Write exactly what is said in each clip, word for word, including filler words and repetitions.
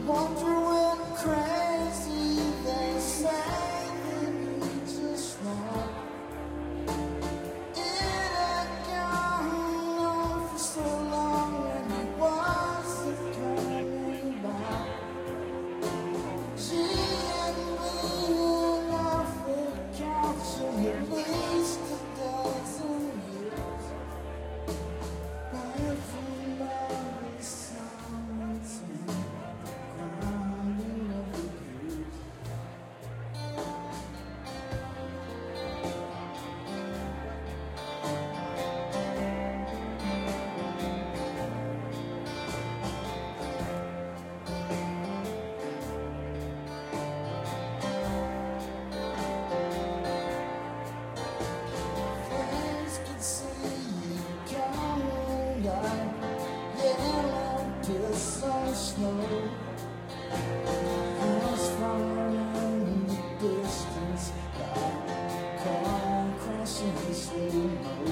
Wonder when crazy they say that you just want. It had gone on for so long and it wasn't coming back. She had been off the couch in at least a dozen years. Back from every silence and grinding of the gears. Friends could see you coming down, yellow piss on snow. House fire in the distance, like car crashing slow-mo.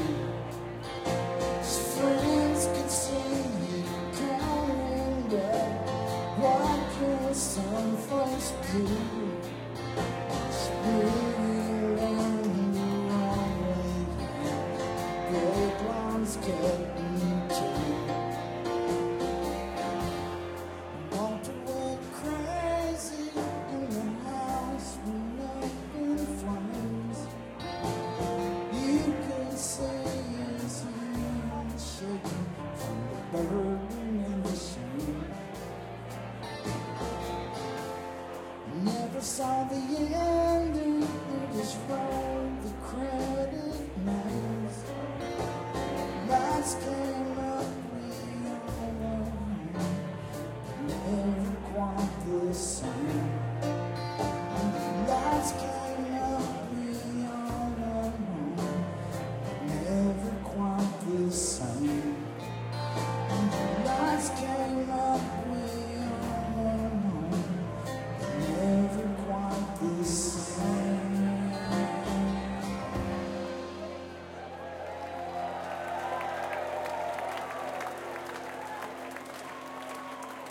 Friends could see you coming back, what can some folks do? Spinning on the wrong way, great lines getting too. Walter went crazy in the house when up in flames. You could see his hands shaking from the burn.